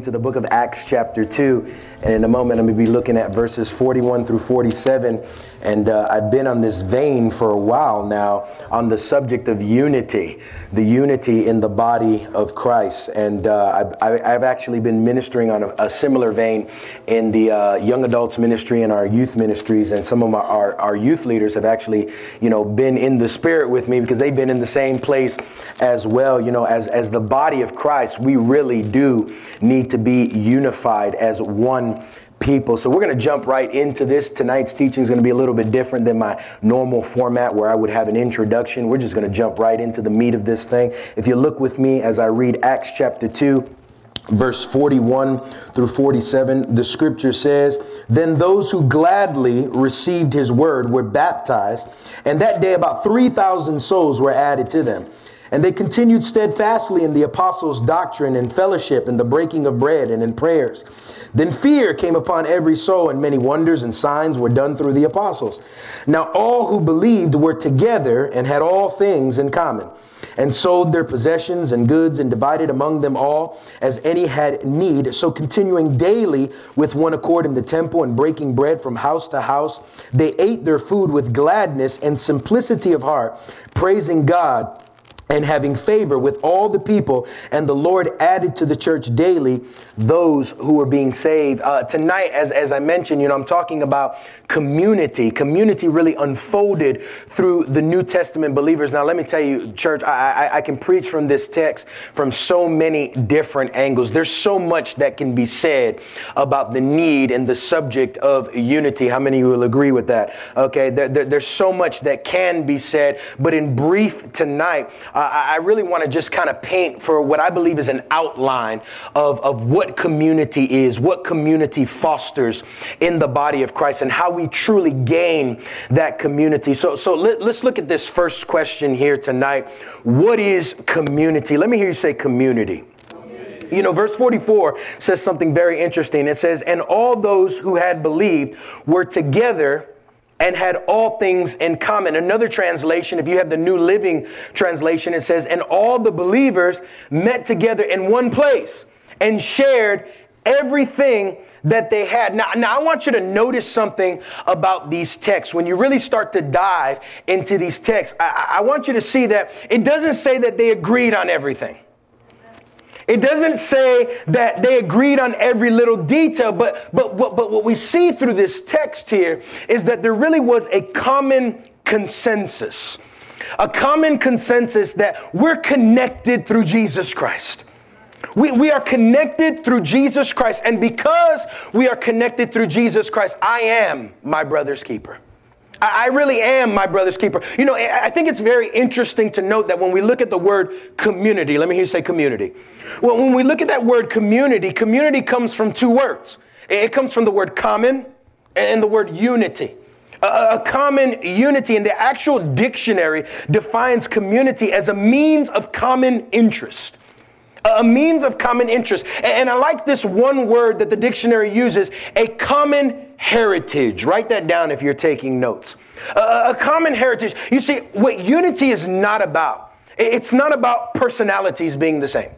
to the book of Acts chapter 2. And in a moment, I'm going to be looking at verses 41 through 47. And I've been on this vein for a while now on the subject of unity, the unity in the body of Christ. And I've actually been ministering on a similar vein in the young adults ministry and our youth ministries. And some of our youth leaders have actually, been in the spirit with me because they've been in the same place as well. As the body of Christ, we really do need to be unified as one people. So we're going to jump right into this. Tonight's teaching is going to be a little bit different than my normal format where I would have an introduction. We're just going to jump right into the meat of this thing. If you look with me as I read Acts chapter 2, verse 41 through 47, the scripture says, "Then those who gladly received his word were baptized, and that day about 3,000 souls were added to them. And they continued steadfastly in the apostles' doctrine and fellowship and the breaking of bread and in prayers. Then fear came upon every soul, and many wonders and signs were done through the apostles. Now all who believed were together and had all things in common, and sold their possessions and goods and divided among them all as any had need. So continuing daily with one accord in the temple and breaking bread from house to house, they ate their food with gladness and simplicity of heart, praising God and having favor with all the people. And the Lord added to the church daily those who were being saved." Tonight, as I mentioned, I'm talking about community. Community really unfolded through the New Testament believers. Now, let me tell you, church, I can preach from this text from so many different angles. There's so much that can be said about the need and the subject of unity. How many of you will agree with that? Okay, there's so much that can be said. But in brief tonight, I really want to just kind of paint for what I believe is an outline of what community is, what community fosters in the body of Christ, and how we truly gain that community. So let's look at this first question here tonight. What is community? Let me hear you say community. Verse 44 says something very interesting. It says, "And all those who had believed were together and had all things in common." Another translation, if you have the New Living Translation, it says, "And all the believers met together in one place and shared everything that they had." Now I want you to notice something about these texts. When you really start to dive into these texts, I want you to see that it doesn't say that they agreed on everything. It doesn't say that they agreed on every little detail, but what we see through this text here is that there really was a common consensus. A common consensus that we're connected through Jesus Christ. We are connected through Jesus Christ. And because we are connected through Jesus Christ, I am my brother's keeper. I really am my brother's keeper. I think it's very interesting to note that when we look at the word community, let me hear you say community. Well, when we look at that word community, community comes from two words. It comes from the word common and the word unity. A common unity, and the actual dictionary defines community as a means of common interest. A means of common interest. And I like this one word that the dictionary uses, a common heritage. Write that down if you're taking notes. A common heritage. You see, what unity is not about, it's not about personalities being the same.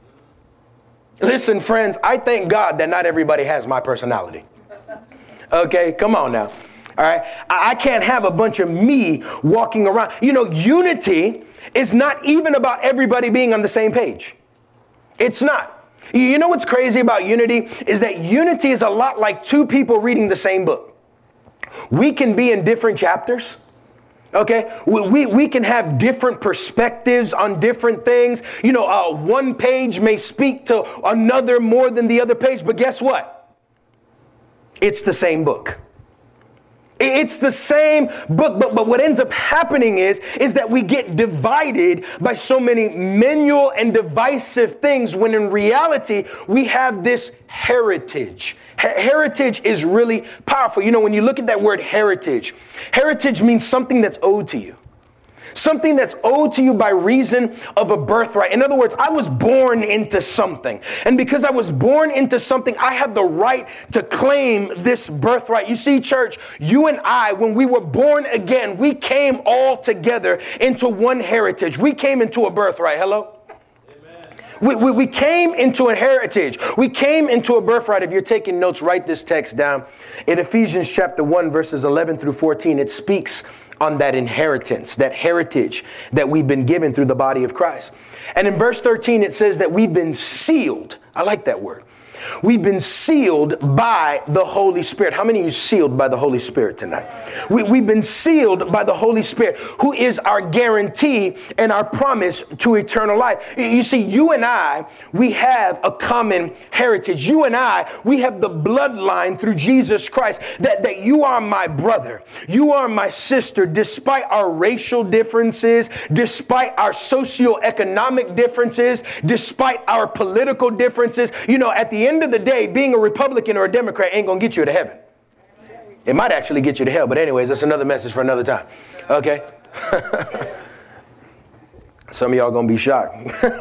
Listen, friends, I thank God that not everybody has my personality. Okay, come on now. All right, I can't have a bunch of me walking around. Unity is not even about everybody being on the same page. It's not. You know what's crazy about unity is that unity is a lot like two people reading the same book. We can be in different chapters. Okay, we can have different perspectives on different things. One page may speak to another more than the other page, but guess what? It's the same book. It's the same book, but what ends up happening is that we get divided by so many manual and divisive things, when in reality, we have this heritage. Heritage is really powerful. When you look at that word heritage, heritage means something that's owed to you. Something that's owed to you by reason of a birthright. In other words, I was born into something. And because I was born into something, I have the right to claim this birthright. You see, church, you and I, when we were born again, we came all together into one heritage. We came into a birthright. Hello? We came into a heritage. We came into a birthright. If you're taking notes, write this text down. In Ephesians chapter 1, verses 11 through 14, it speaks on that inheritance, that heritage that we've been given through the body of Christ. And in verse 13, it says that we've been sealed. I like that word. We've been sealed by the Holy Spirit. How many of you sealed by the Holy Spirit tonight? We've been sealed by the Holy Spirit, who is our guarantee and our promise to eternal life. You see, you and I, we have a common heritage. You and I, we have the bloodline through Jesus Christ that you are my brother. You are my sister, despite our racial differences, despite our socioeconomic differences, despite our political differences. You know, at the end of the day, being a Republican or a Democrat ain't gonna get you to heaven. It might actually get you to hell, but anyways, that's another message for another time. Okay? Some of y'all gonna be shocked.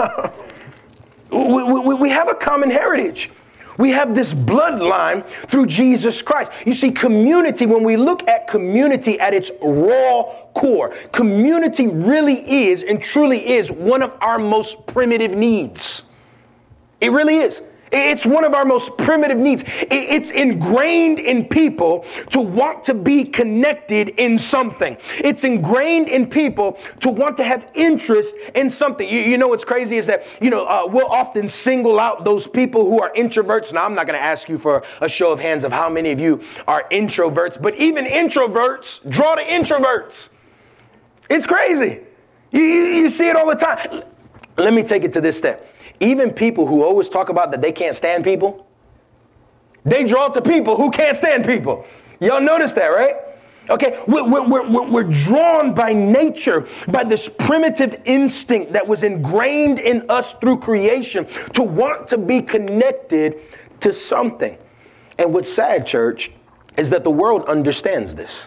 we have a common heritage. We have this bloodline through Jesus Christ. You see, community, when we look at community at its raw core, community really is and truly is one of our most primitive needs. It really is. It's one of our most primitive needs. It's ingrained in people to want to be connected in something. It's ingrained in people to want to have interest in something. You know what's crazy is that, we'll often single out those people who are introverts. Now, I'm not going to ask you for a show of hands of how many of you are introverts, but even introverts draw to introverts. It's crazy. You see it all the time. Let me take it to this step. Even people who always talk about that they can't stand people, they draw to people who can't stand people. Y'all notice that, right? Okay, we're drawn by nature, by this primitive instinct that was ingrained in us through creation to want to be connected to something. And what's sad, church, is that the world understands this.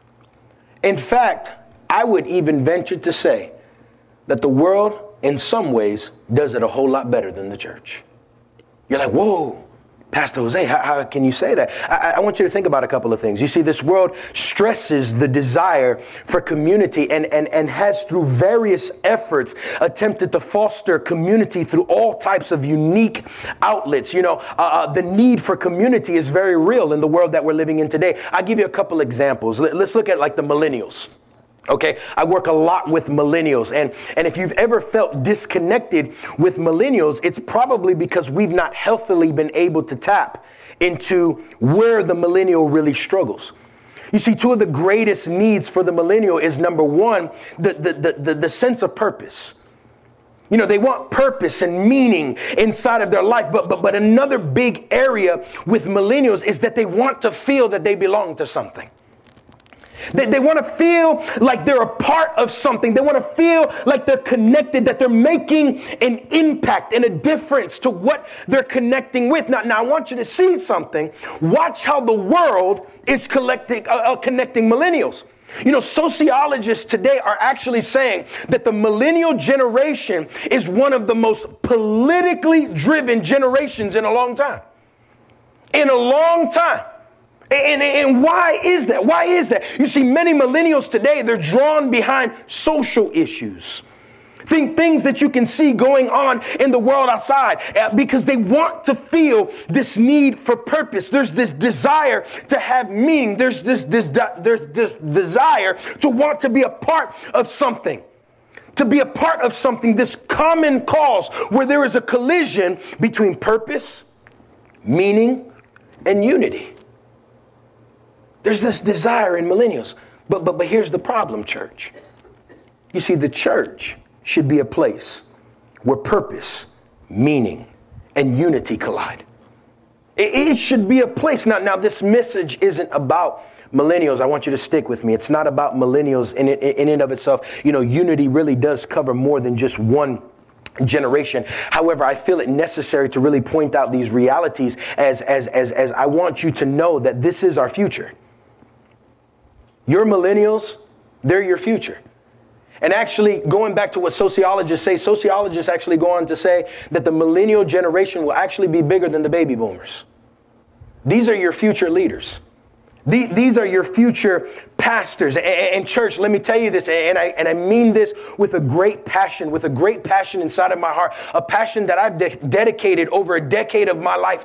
In fact, I would even venture to say that the world, in some ways, does it a whole lot better than the church. You're like, whoa, Pastor Jose, how can you say that? I want you to think about a couple of things. You see, this world stresses the desire for community and has, through various efforts, attempted to foster community through all types of unique outlets. The need for community is very real in the world that we're living in today. I'll give you a couple examples. Let's look at like the millennials. Okay, I work a lot with millennials, and if you've ever felt disconnected with millennials, it's probably because we've not healthily been able to tap into where the millennial really struggles. You see, two of the greatest needs for the millennial is, number one, the sense of purpose. They want purpose and meaning inside of their life, but another big area with millennials is that they want to feel that they belong to something. They want to feel like they're a part of something. They want to feel like they're connected, that they're making an impact and a difference to what they're connecting with. Now I want you to see something. Watch how the world is connecting millennials. Sociologists today are actually saying that the millennial generation is one of the most politically driven generations in a long time. In a long time. And why is that? Why is that? You see, many millennials today, they're drawn behind social issues. Things that you can see going on in the world outside because they want to feel this need for purpose. There's this desire to have meaning. There's this desire to want to be a part of something. To be a part of something, this common cause where there is a collision between purpose, meaning, and unity. There's this desire in millennials. But here's the problem, church. You see, the church should be a place where purpose, meaning, and unity collide. It should be a place. Now this message isn't about millennials. I want you to stick with me. It's not about millennials in and of itself. Unity really does cover more than just one generation. However, I feel it necessary to really point out these realities as I want you to know that this is our future. Your millennials, they're your future. And actually, going back to what sociologists say, sociologists actually go on to say that the millennial generation will actually be bigger than the baby boomers. These are your future leaders. These are your future pastors. And church, let me tell you this, and I mean this with a great passion inside of my heart, a passion that I've dedicated over a decade of my life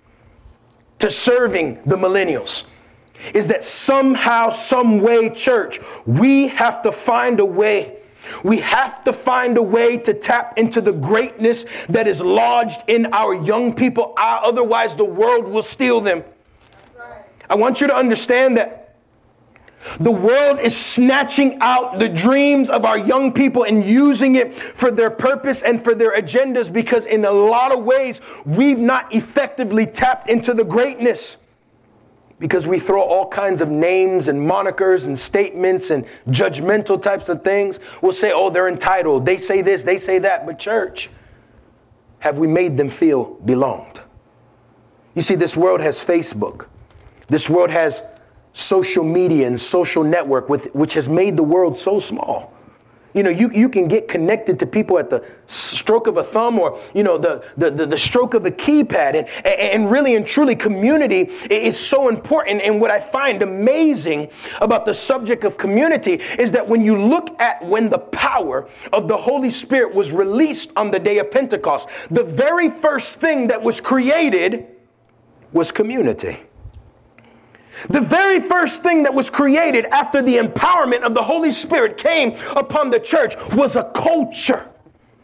to serving the millennials, is that somehow, some way, church, we have to find a way. We have to find a way to tap into the greatness that is lodged in our young people. Otherwise, the world will steal them. I want you to understand that the world is snatching out the dreams of our young people and using it for their purpose and for their agendas, because in a lot of ways, we've not effectively tapped into the greatness, because we throw all kinds of names and monikers and statements and judgmental types of things. We'll say, oh, they're entitled. They say this, they say that. But church, have we made them feel belonged? You see, this world has Facebook. This world has social media and social network, which has made the world so small. You know, you can get connected to people at the stroke of a thumb, or, you know, the stroke of a keypad. And really and truly, community is so important. And what I find amazing about the subject of community is that when you look at when the power of the Holy Spirit was released on the day of Pentecost, the very first thing that was created was community. The very first thing that was created after the empowerment of the Holy Spirit came upon the church was a culture,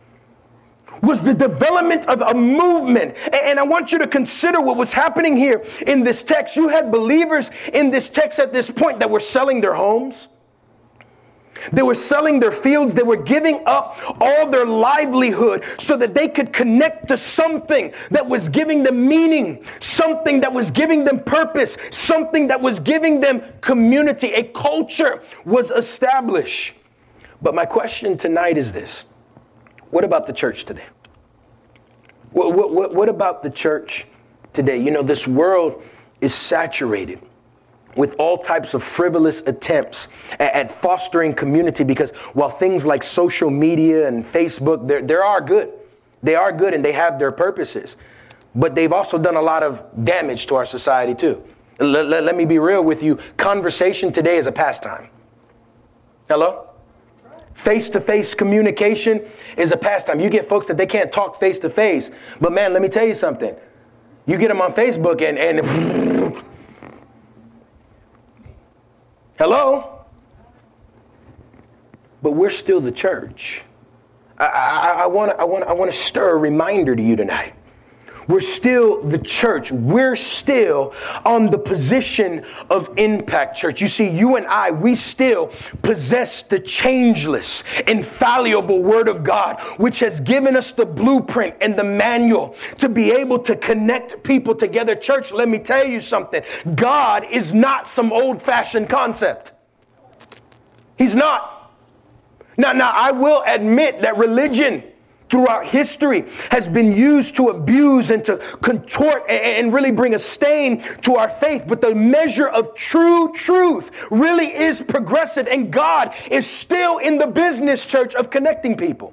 was the development of a movement. And I want you to consider what was happening here in this text. You had believers in this text at this point that were selling their homes. They were selling their fields. They were giving up all their livelihood so that they could connect to something that was giving them meaning, something that was giving them purpose, something that was giving them community. A culture was established. But my question tonight is this: what about the church today? What about the church today? You know, this world is saturated with all types of frivolous attempts at fostering community, because while things like social media and Facebook, they are good. They are good and they have their purposes. But they've also done a lot of damage to our society too. Let me be real with you. Conversation today is a pastime. Hello? Face-to-face communication is a pastime. You get folks that they can't talk face-to-face. But man, let me tell you something. You get them on Facebook and hello? But we're still the church. I want to stir a reminder to you tonight. We're still the church. We're still on the position of impact, church. You see, you and I, we still possess the changeless, infallible Word of God, which has given us the blueprint and the manual to be able to connect people together. Church, let me tell you something. God is not some old-fashioned concept. He's not. Now, I will admit that religion throughout history has been used to abuse and to contort and really bring a stain to our faith. But the measure of true truth really is progressive, and God is still in the business, church, of connecting people.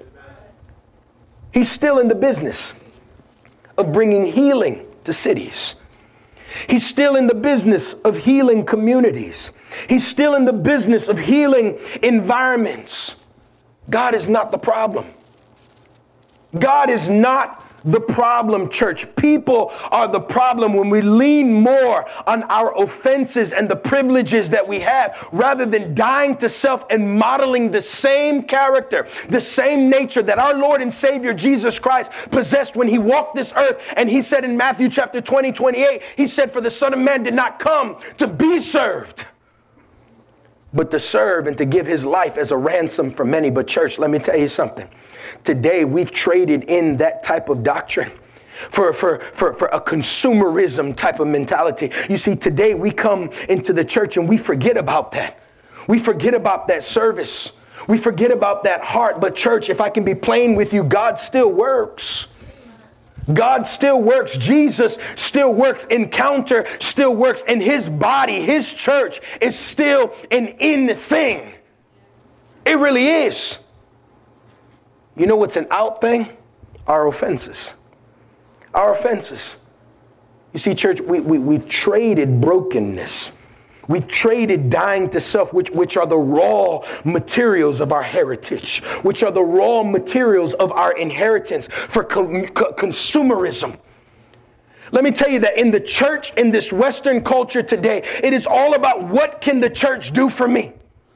He's still in the business of bringing healing to cities. He's still in the business of healing communities. He's still in the business of healing environments. God is not the problem. God is not the problem, church. People are the problem when we lean more on our offenses and the privileges that we have, rather than dying to self and modeling the same character, the same nature that our Lord and Savior Jesus Christ possessed when he walked this earth. And he said in Matthew chapter 20:28, he said, "For the Son of Man did not come to be served, but to serve and to give his life as a ransom for many." But church, let me tell you something. Today, we've traded in that type of doctrine for a consumerism type of mentality. You see, today we come into the church and we forget about that. We forget about that service. We forget about that heart. But church, if I can be plain with you, God still works. God still works. Jesus still works. Encounter still works. And his body, his church, is still an in thing. It really is. You know what's an out thing? Our offenses. Our offenses. You see, church, we've traded brokenness. We've traded dying to self, which are the raw materials of our heritage, which are the raw materials of our inheritance, for consumerism. Let me tell you that in the church, in this Western culture today, it is all about what can the church do for me?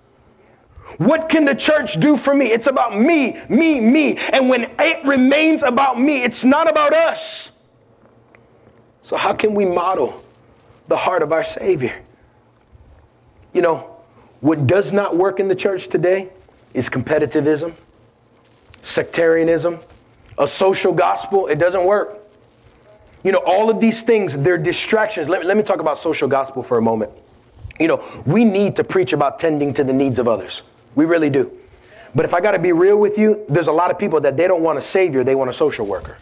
What can the church do for me? It's about me, me, me. And when it remains about me, it's not about us. So how can we model the heart of our Savior? You know, what does not work in the church today is competitivism, sectarianism, a social gospel. It doesn't work. You know, all of these things, they're distractions. Let me talk about social gospel for a moment. You know, we need to preach about tending to the needs of others. We really do. But if I got to be real with you, there's a lot of people that they don't want a savior. They want a social worker.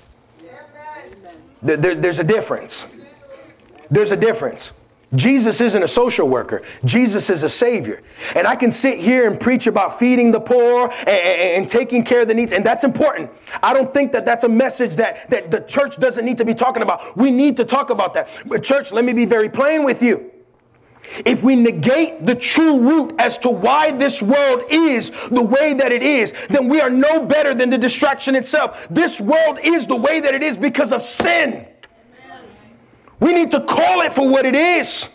There's a difference. There's a difference. Jesus isn't a social worker. Jesus is a savior. And I can sit here and preach about feeding the poor and taking care of the needs. And that's important. I don't think that that's a message that the church doesn't need to be talking about. We need to talk about that. But church, let me be very plain with you. If we negate the true root as to why this world is the way that it is, then we are no better than the distraction itself. This world is the way that it is because of sin. We need to call it for what it is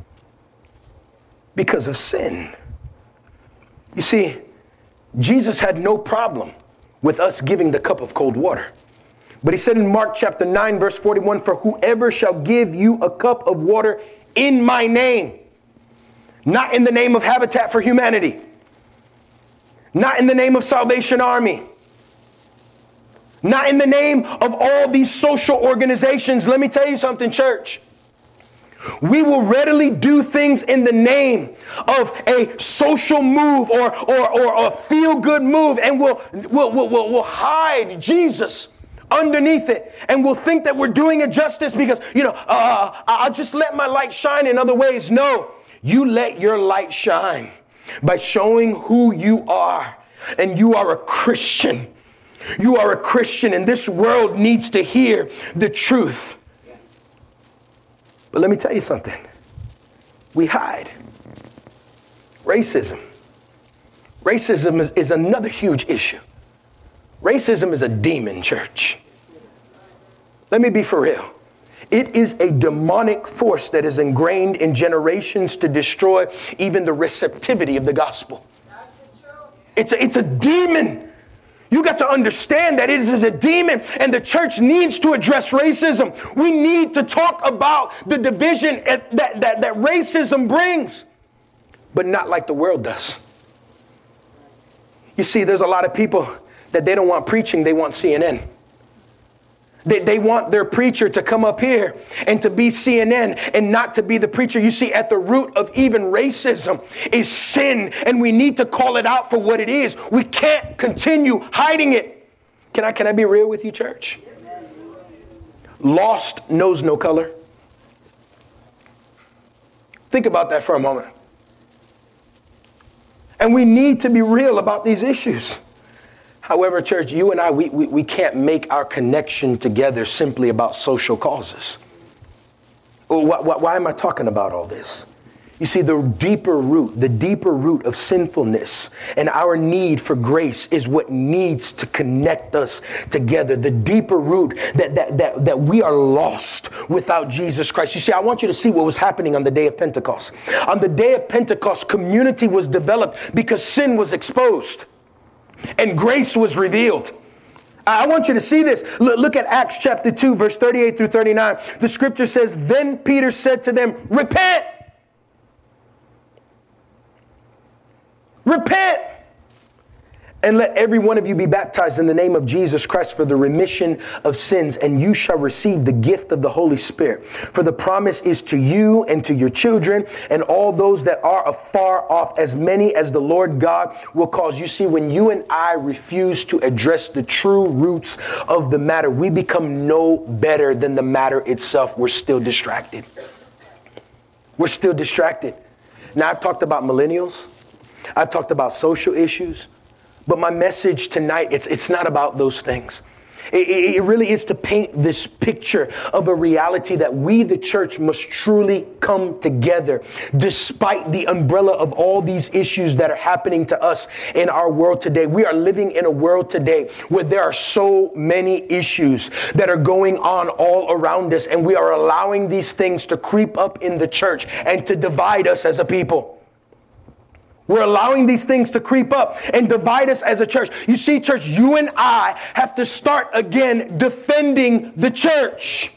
because of sin. You see, Jesus had no problem with us giving the cup of cold water. But he said in Mark chapter 9, verse 41, for whoever shall give you a cup of water in my name, not in the name of Habitat for Humanity, not in the name of Salvation Army, not in the name of all these social organizations. Let me tell you something, church. We will readily do things in the name of a social move or a feel-good move, and we'll hide Jesus underneath it, and we'll think that we're doing it justice because, I'll just let my light shine in other ways. No, you let your light shine by showing who you are, and you are a Christian. You are a Christian, and this world needs to hear the truth. But let me tell you something. We hide. Racism. Racism is another huge issue. Racism is a demon, church. Let me be for real. It is a demonic force that is ingrained in generations to destroy even the receptivity of the gospel. It's a demon. You got to understand that it is a demon, and the church needs to address racism. We need to talk about the division that racism brings, but not like the world does. You see, there's a lot of people that they don't want preaching, they want CNN. They want their preacher to come up here and to be CNN and not to be the preacher. You see, at the root of even racism is sin, and we need to call it out for what it is. We can't continue hiding it. Can I be real with you, church? Lost knows no color. Think about that for a moment. And we need to be real about these issues. However, church, you and I, we can't make our connection together simply about social causes. Why am I talking about all this? You see, the deeper root of sinfulness and our need for grace is what needs to connect us together. The deeper root that we are lost without Jesus Christ. You see, I want you to see what was happening on the day of Pentecost. On the day of Pentecost, community was developed because sin was exposed and grace was revealed. I want you to see this. Look at Acts chapter 2, verse 38 through 39. The scripture says, then Peter said to them, repent. Repent. And let every one of you be baptized in the name of Jesus Christ for the remission of sins, and you shall receive the gift of the Holy Spirit. For the promise is to you and to your children and all those that are afar off, as many as the Lord God will cause. You see, when you and I refuse to address the true roots of the matter, we become no better than the matter itself. We're still distracted. We're still distracted. Now, I've talked about millennials. I've talked about social issues. But my message tonight, it's not about those things. It really is to paint this picture of a reality that we, the church, must truly come together despite the umbrella of all these issues that are happening to us in our world today. We are living in a world today where there are so many issues that are going on all around us, and we are allowing these things to creep up in the church and to divide us as a people. We're allowing these things to creep up and divide us as a church. You see, church, you and I have to start again defending the church.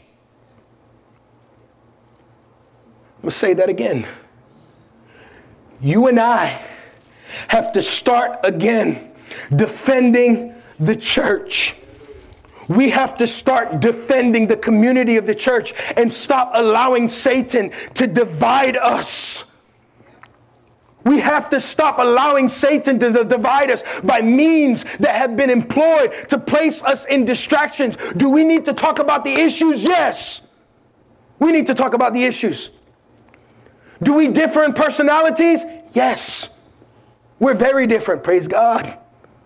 I'm going to say that again. You and I have to start again defending the church. We have to start defending the community of the church and stop allowing Satan to divide us. We have to stop allowing Satan to divide us by means that have been employed to place us in distractions. Do we need to talk about the issues? Yes. We need to talk about the issues. Do we differ in personalities? Yes. We're very different, praise God.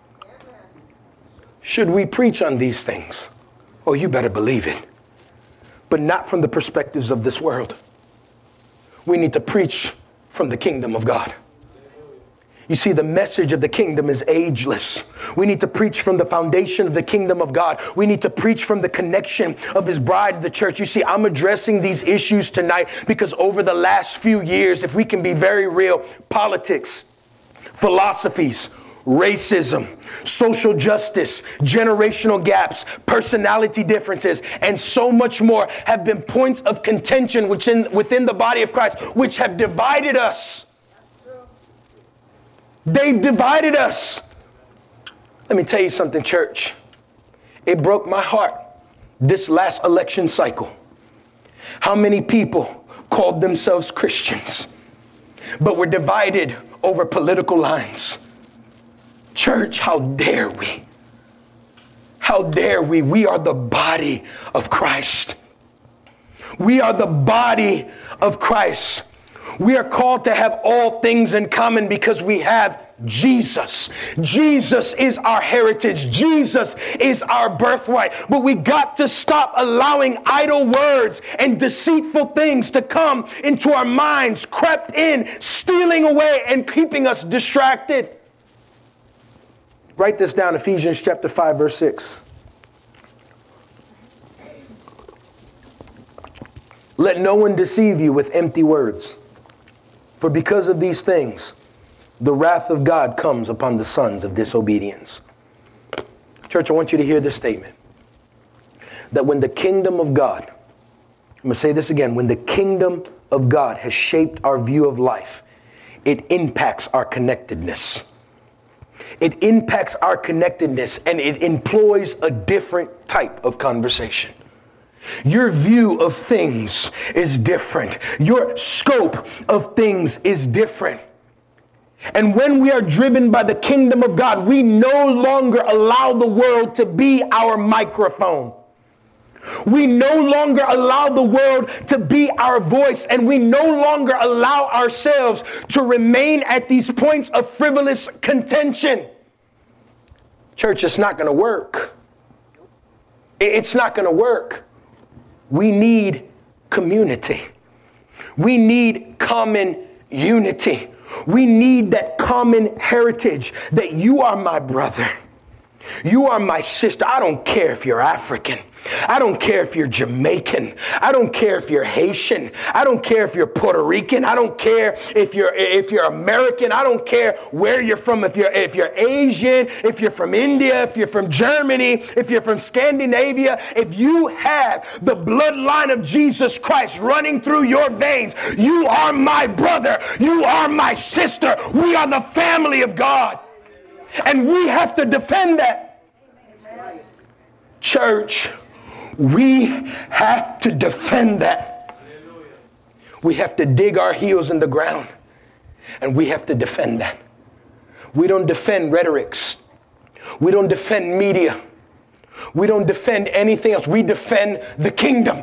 Should we preach on these things? Oh, you better believe it. But not from the perspectives of this world. We need to preach from the kingdom of God. You see, the message of the kingdom is ageless. We need to preach from the foundation of the kingdom of God. We need to preach from the connection of his bride, the church. You see, I'm addressing these issues tonight because over the last few years, if we can be very real, politics, philosophies, racism, social justice, generational gaps, personality differences, and so much more have been points of contention within the body of Christ, which have divided us. They've divided us. Let me tell you something, church. It broke my heart this last election cycle. How many people called themselves Christians, but were divided over political lines? Church, how dare we? How dare we? We are the body of Christ. We are the body of Christ. We are called to have all things in common because we have Jesus. Jesus is our heritage. Jesus is our birthright. But we got to stop allowing idle words and deceitful things to come into our minds, crept in, stealing away and keeping us distracted. Write this down, Ephesians chapter 5, verse 6. Let no one deceive you with empty words. For because of these things, the wrath of God comes upon the sons of disobedience. Church, I want you to hear this statement. That when the kingdom of God, I'm going to say this again, when the kingdom of God has shaped our view of life, it impacts our connectedness. It impacts our connectedness and it employs a different type of conversation. Your view of things is different. Your scope of things is different. And when we are driven by the kingdom of God, we no longer allow the world to be our microphone. We no longer allow the world to be our voice, and we no longer allow ourselves to remain at these points of frivolous contention. Church, it's not going to work. It's not going to work. We need community. We need common unity. We need that common heritage that you are my brother. You are my sister. I don't care if you're African. I don't care if you're Jamaican. I don't care if you're Haitian. I don't care if you're Puerto Rican. I don't care if you're American. I don't care where you're from. If you're Asian, if you're from India, if you're from Germany, if you're from Scandinavia, if you have the bloodline of Jesus Christ running through your veins, you are my brother. You are my sister. We are the family of God. And we have to defend that. Church, we have to defend that. We have to dig our heels in the ground. And we have to defend that. We don't defend rhetorics. We don't defend media. We don't defend anything else. We defend the kingdom.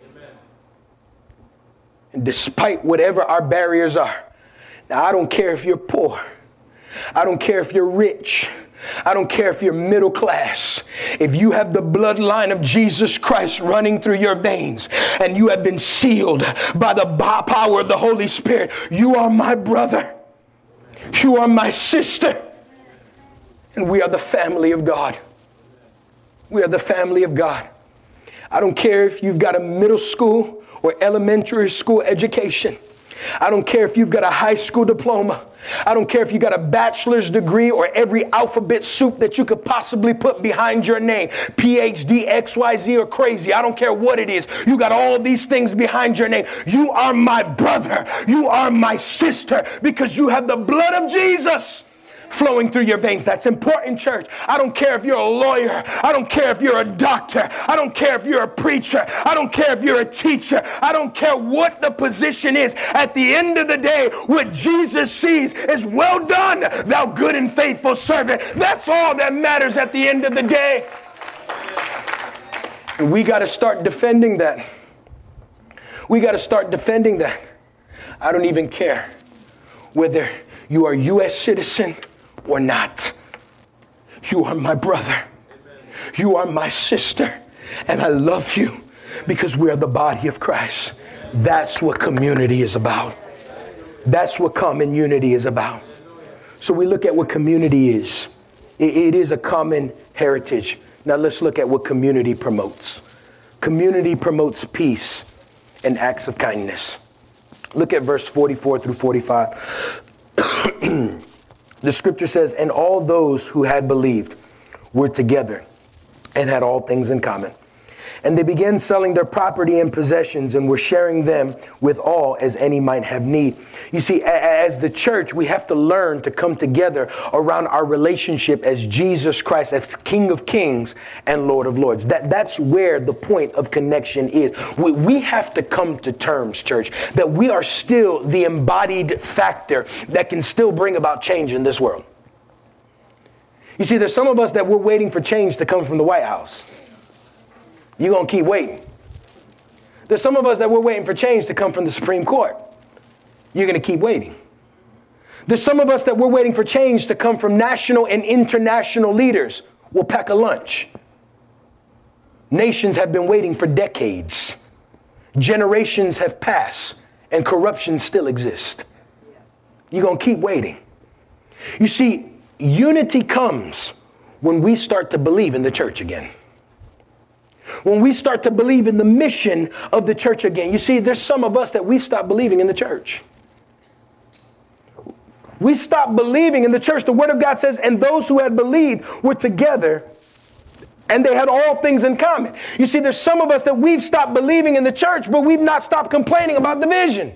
And despite whatever our barriers are. Now, I don't care if you're poor. I don't care if you're rich. I don't care if you're middle class. If you have the bloodline of Jesus Christ running through your veins and you have been sealed by the power of the Holy Spirit, you are my brother. You are my sister. And we are the family of God. We are the family of God. I don't care if you've got a middle school or elementary school education. I don't care if you've got a high school diploma. I don't care if you got a bachelor's degree or every alphabet soup that you could possibly put behind your name. PhD, XYZ, or crazy. I don't care what it is. You got all these things behind your name. You are my brother. You are my sister because you have the blood of Jesus flowing through your veins. That's important, church. I don't care if you're a lawyer. I don't care if you're a doctor. I don't care if you're a preacher. I don't care if you're a teacher. I don't care what the position is. At the end of the day, what Jesus sees is, well done, thou good and faithful servant. That's all that matters at the end of the day. And we got to start defending that. We got to start defending that. I don't even care whether you are a U.S. citizen or not. You are my brother. You are my sister. And I love you because we are the body of Christ. That's what community is about. That's what common unity is about. So we look at what community is. It is a common heritage. Now let's look at what community promotes. Community promotes peace and acts of kindness. Look at verse 44 through 45. The scripture says, and all those who had believed were together and had all things in common. And they began selling their property and possessions and were sharing them with all as any might have need. You see, as the church, we have to learn to come together around our relationship as Jesus Christ, as King of Kings and Lord of Lords. That's where the point of connection is. We have to come to terms, church, that we are still the embodied factor that can still bring about change in this world. You see, there's some of us that we're waiting for change to come from the White House. You're going to keep waiting. There's some of us that we're waiting for change to come from the Supreme Court. You're going to keep waiting. There's some of us that we're waiting for change to come from national and international leaders. We'll pack a lunch. Nations have been waiting for decades. Generations have passed, and corruption still exists. You're going to keep waiting. You see, unity comes when we start to believe in the church again. When we start to believe in the mission of the church again. You see, there's some of us that we stopped believing in the church. We stopped believing in the church. The Word of God says, and those who had believed were together and they had all things in common. You see, there's some of us that we've stopped believing in the church, but we've not stopped complaining about division.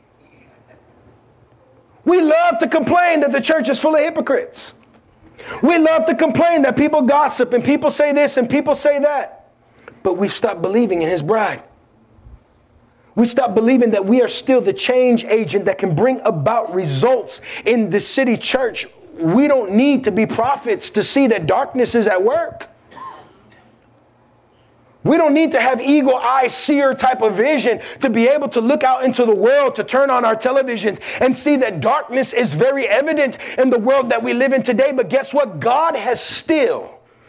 We love to complain that the church is full of hypocrites. We love to complain that people gossip and people say this and people say that. But we stopped believing in his bride. We stopped believing that we are still the change agent that can bring about results in the city church. We don't need to be prophets to see that darkness is at work. We don't need to have eagle eye seer type of vision to be able to look out into the world, to turn on our televisions and see that darkness is very evident in the world that we live in today. But guess what? God has still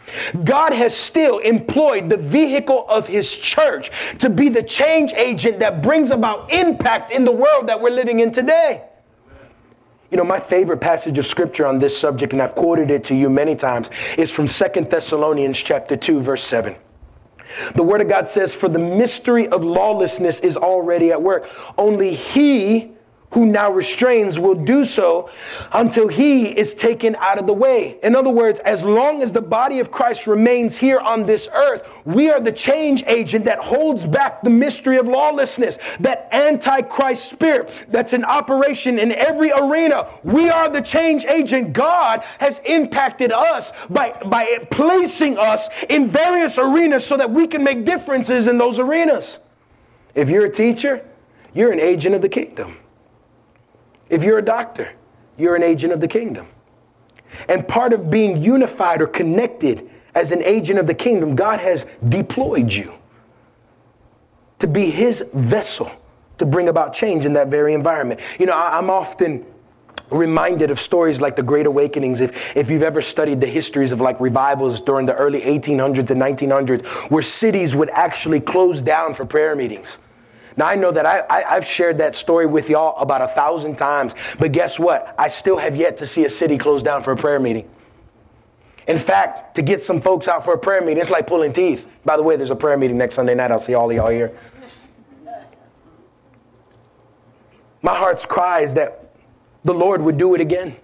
employed the vehicle of his church to be the change agent that brings about impact in the world that we're living in today. You know, my favorite passage of scripture on this subject, and I've quoted it to you many times, is from 2 Thessalonians chapter 2, verse 7. The Word of God says, for the mystery of lawlessness is already at work. Only he who now restrains will do so until he is taken out of the way. In other words, as long as the body of Christ remains here on this earth, we are the change agent that holds back the mystery of lawlessness, that antichrist spirit that's in operation in every arena. We are the change agent. God has impacted us by placing us in various arenas so that we can make differences in those arenas. If you're a teacher, you're an agent of the kingdom. If you're a doctor, you're an agent of the kingdom. And part of being unified or connected as an agent of the kingdom, God has deployed you to be his vessel to bring about change in that very environment. You know, I'm often reminded of stories like the Great Awakenings. If you've ever studied the histories of like revivals during the early 1800s and 1900s, where cities would actually close down for prayer meetings. Now, I know that I've shared that story with y'all about 1,000 times, but guess what? I still have yet to see a city close down for a prayer meeting. In fact, to get some folks out for a prayer meeting, it's like pulling teeth. By the way, there's a prayer meeting next Sunday night. I'll see all of y'all here. My heart's cry is that the Lord would do it again.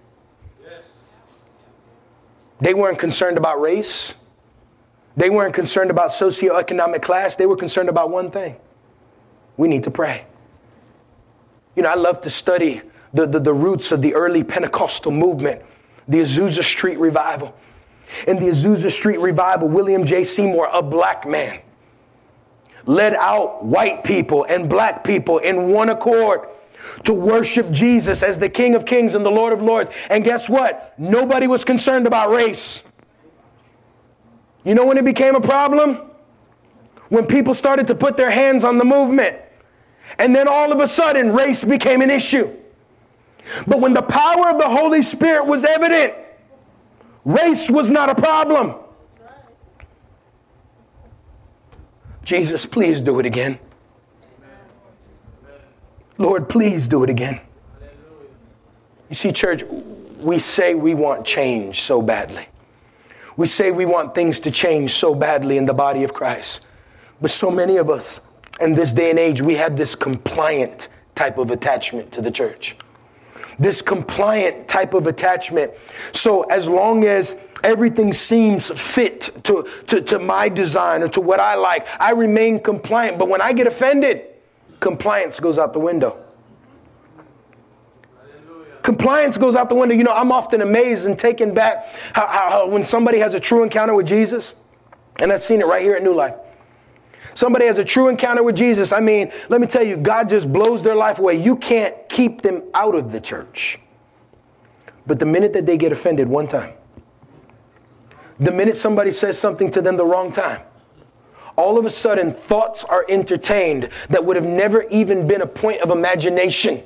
They weren't concerned about race. They weren't concerned about socioeconomic class. They were concerned about one thing. We need to pray. You know, I love to study the roots of the early Pentecostal movement, the Azusa Street Revival. In the Azusa Street Revival, William J. Seymour, a black man, led out white people and black people in one accord to worship Jesus as the King of Kings and the Lord of Lords. And guess what? Nobody was concerned about race. You know when it became a problem? When people started to put their hands on the movement. And then all of a sudden, race became an issue. But when the power of the Holy Spirit was evident, race was not a problem. Jesus, please do it again. Lord, please do it again. You see, church, we say we want change so badly. We say we want things to change so badly in the body of Christ. But so many of us in this day and age, we have this compliant type of attachment to the church. This compliant type of attachment. So as long as everything seems fit to my design or to what I like, I remain compliant. But when I get offended, compliance goes out the window. Compliance goes out the window. You know, I'm often amazed and taken back how when somebody has a true encounter with Jesus, and I've seen it right here at New Life. Somebody has a true encounter with Jesus. I mean, let me tell you, God just blows their life away. You can't keep them out of the church. But the minute that they get offended one time, the minute somebody says something to them the wrong time, all of a sudden thoughts are entertained that would have never even been a point of imagination.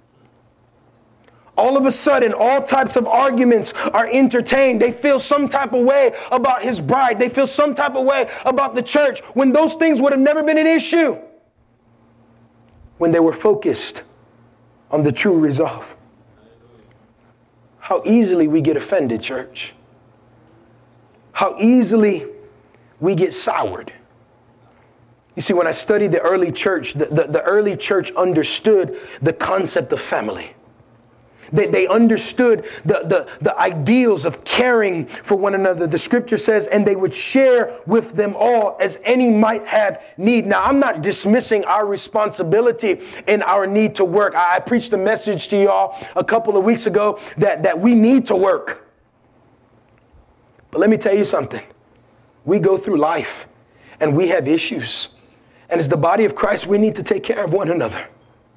All of a sudden, all types of arguments are entertained. They feel some type of way about his bride. They feel some type of way about the church when those things would have never been an issue. When they were focused on the true resolve. How easily we get offended, church. How easily we get soured. You see, when I studied the early church, the early church understood the concept of family. They understood the ideals of caring for one another. The scripture says, and they would share with them all as any might have need. Now, I'm not dismissing our responsibility and our need to work. I preached a message to y'all a couple of weeks ago that we need to work. But let me tell you something. We go through life and we have issues. And as the body of Christ, we need to take care of one another.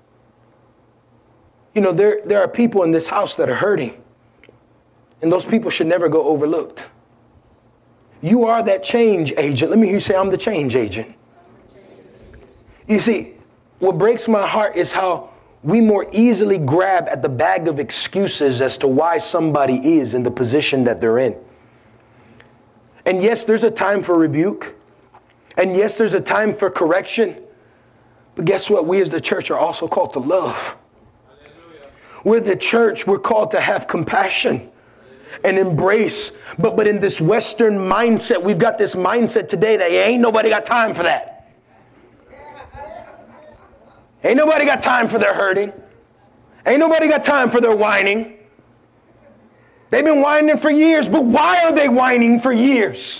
You know, there are people in this house that are hurting. And those people should never go overlooked. You are that change agent. Let me hear you say, I'm the change agent. You see, what breaks my heart is how we more easily grab at the bag of excuses as to why somebody is in the position that they're in. And yes, there's a time for rebuke. And yes, there's a time for correction. But guess what? We as the church are also called to love. We're the church. We're called to have compassion and embrace. But in this Western mindset, we've got this mindset today that ain't nobody got time for that. Ain't nobody got time for their hurting. Ain't nobody got time for their whining. They've been whining for years, but why are they whining for years?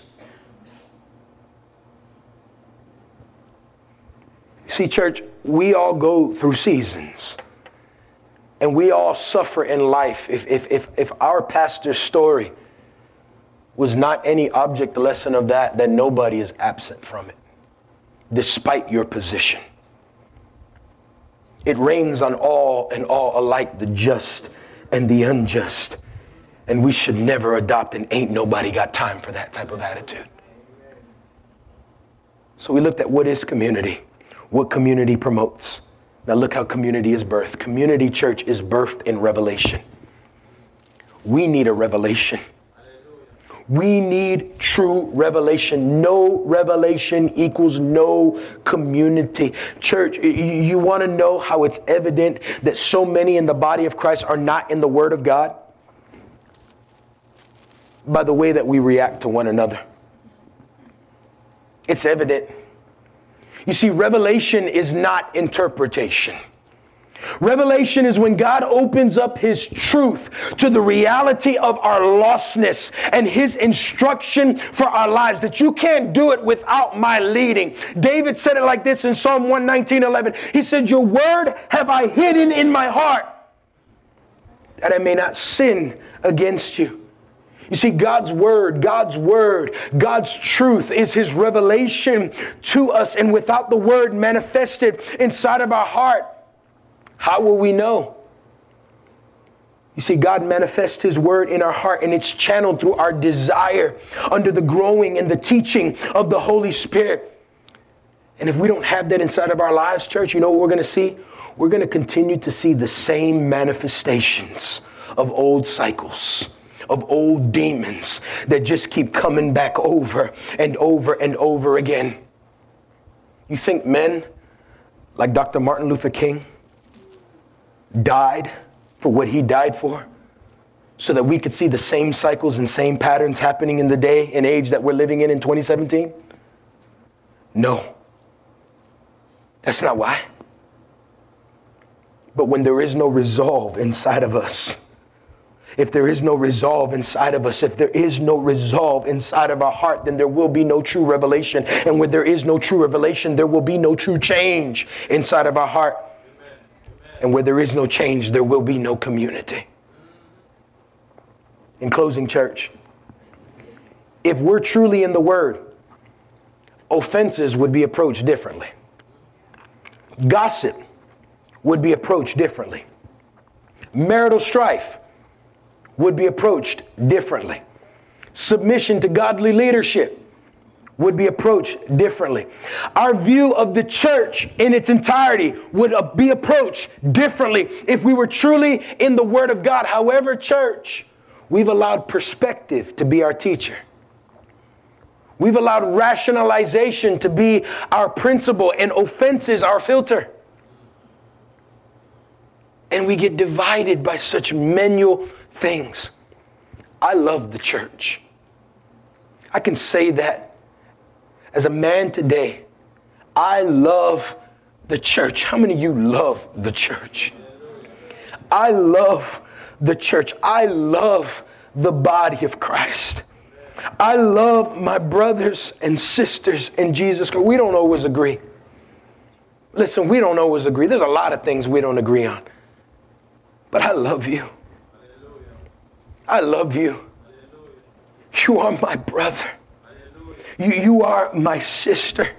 See, church, we all go through seasons. And we all suffer in life. If our pastor's story was not any object lesson of that, then nobody is absent from it, despite your position. It rains on all and all alike, the just and the unjust. And we should never adopt an ain't nobody got time for that type of attitude. So we looked at what is community, what community promotes. Now look how community is birthed. Community church is birthed in revelation. We need a revelation. We need true revelation. No revelation equals no community. Church, you want to know how it's evident that so many in the body of Christ are not in the Word of God? By the way that we react to one another. It's evident. You see, revelation is not interpretation. Revelation is when God opens up his truth to the reality of our lostness and his instruction for our lives, that you can't do it without my leading. David said it like this in Psalm 119:11. He said, your word have I hidden in my heart, that I may not sin against you. You see, God's word, God's truth is his revelation to us. And without the word manifested inside of our heart, how will we know? You see, God manifests his word in our heart, and it's channeled through our desire under the growing and the teaching of the Holy Spirit. And if we don't have that inside of our lives, church, you know what we're going to see? We're going to continue to see the same manifestations of old cycles, of old demons that just keep coming back over and over and over again. You think men like Dr. Martin Luther King died for what he died for, so that we could see the same cycles and same patterns happening in the day and age that we're living in 2017? No. That's not why. But when there is no resolve inside of us, if there is no resolve inside of us, if there is no resolve inside of our heart, then there will be no true revelation. And where there is no true revelation, there will be no true change inside of our heart. And where there is no change, there will be no community. In closing, church, if we're truly in the Word, offenses would be approached differently. Gossip would be approached differently. Marital strife would be approached differently. Submission to godly leadership would be approached differently. Our view of the church in its entirety would be approached differently if we were truly in the Word of God. However, church, we've allowed perspective to be our teacher. We've allowed rationalization to be our principle and offenses our filter. And we get divided by such menial things. I love the church. I can say that as a man today. I love the church. How many of you love the church? I love the church. I love the body of Christ. I love my brothers and sisters in Jesus Christ. We don't always agree. Listen, we don't always agree. There's a lot of things we don't agree on. But I love you. I love you. You are my brother. You are my sister.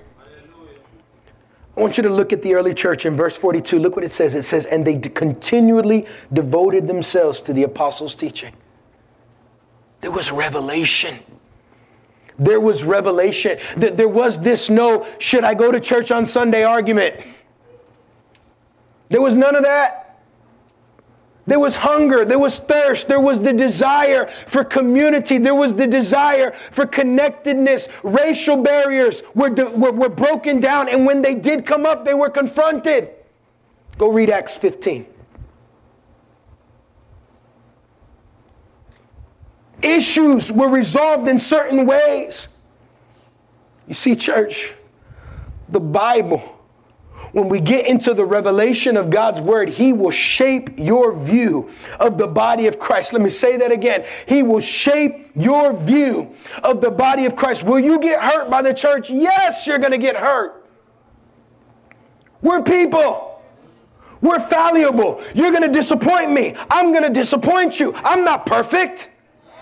I want you to look at the early church in verse 42. Look what it says. It says, and they continually devoted themselves to the apostles' teaching. There was revelation. There was revelation. There was this no, should I go to church on Sunday argument. There was none of that. There was hunger, there was thirst, there was the desire for community, there was the desire for connectedness. Racial barriers were broken down, and when they did come up, they were confronted. Go read Acts 15. Issues were resolved in certain ways. You see, church, the Bible, when we get into the revelation of God's word, he will shape your view of the body of Christ. Let me say that again. He will shape your view of the body of Christ. Will you get hurt by the church? Yes, you're going to get hurt. We're people. We're fallible. You're going to disappoint me. I'm going to disappoint you. I'm not perfect.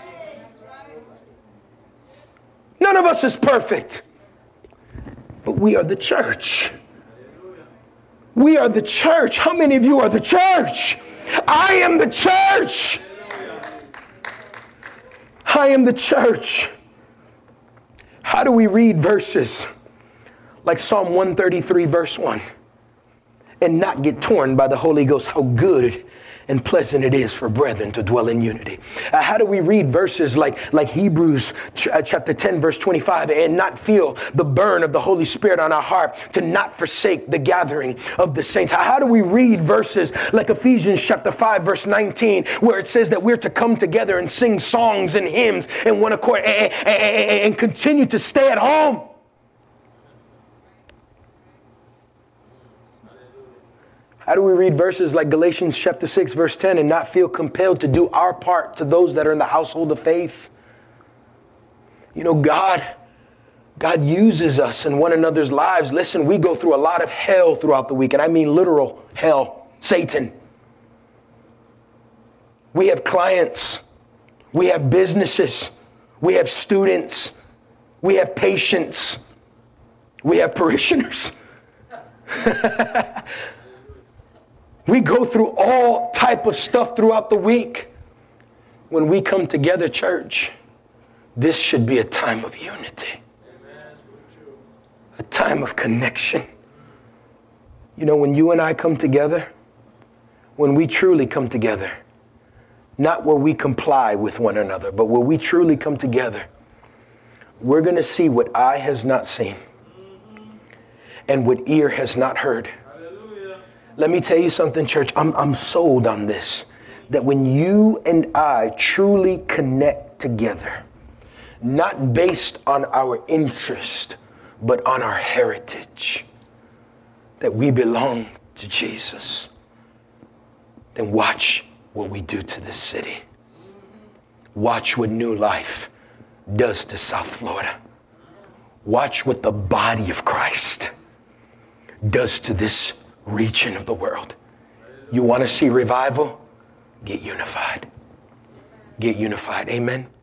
None of us is perfect. But we are the church. We are the church. How many of you are the church? I am the church. I am the church. How do we read verses like Psalm 133 verse 1 and not get torn by the Holy Ghost? How good and pleasant it is for brethren to dwell in unity. How do we read verses like Hebrews chapter 10, verse 25, and not feel the burn of the Holy Spirit on our heart to not forsake the gathering of the saints? How do we read verses like Ephesians chapter 5, verse 19, where it says that we're to come together and sing songs and hymns in one accord and continue to stay at home? How do we read verses like Galatians chapter 6, verse 10, and not feel compelled to do our part to those that are in the household of faith? You know, God uses us in one another's lives. Listen, we go through a lot of hell throughout the week, and I mean literal hell, Satan. We have clients. We have businesses. We have students. We have patients. We have parishioners. We go through all type of stuff throughout the week. When we come together, church, this should be a time of unity. A time of connection. You know, when you and I come together, when we truly come together, not where we comply with one another, but where we truly come together, we're going to see what eye has not seen and what ear has not heard. Let me tell you something, church. I'm sold on this, that when you and I truly connect together, not based on our interest, but on our heritage, that we belong to Jesus, then watch what we do to this city. Watch what New Life does to South Florida. Watch what the body of Christ does to this region of the world. You want to see revival? Get unified. Get unified. Amen.